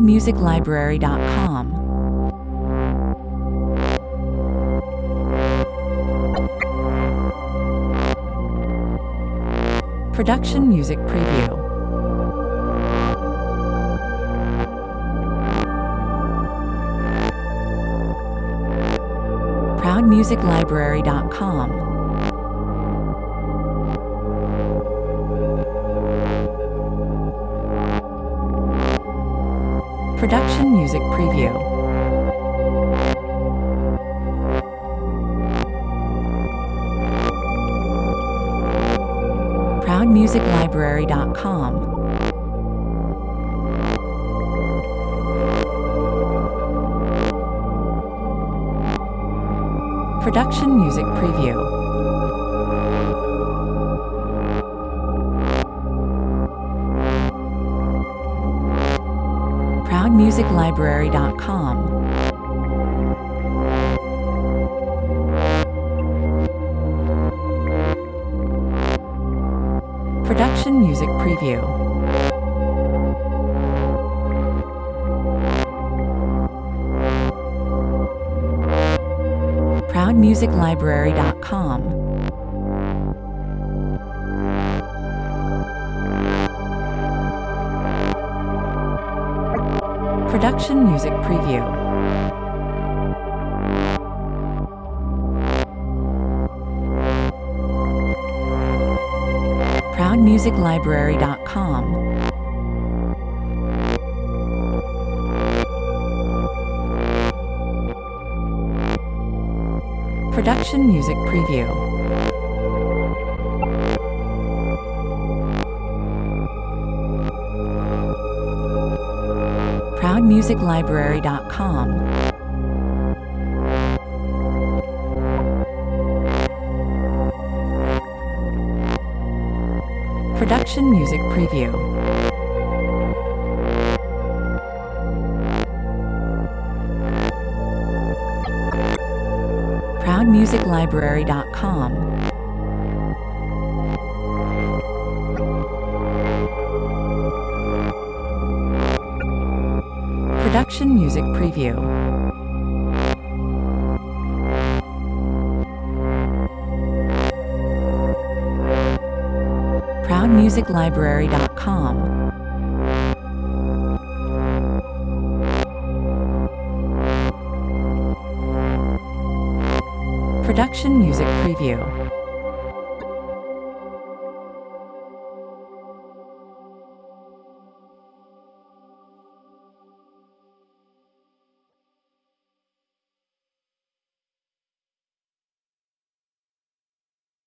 ProudMusicLibrary.com. Production Music Preview. ProudMusicLibrary.com. Production Music Preview. ProudMusicLibrary.com. Production Music Preview. ProudMusicLibrary.com. Production Music Preview. ProudMusicLibrary.com. Production Music Preview. ProudMusicLibrary.com. Production Music Preview. ProudMusicLibrary.com. Production Music Preview. ProudMusicLibrary.com. Production Music Preview. ProudMusicLibrary.com. Production Music Preview.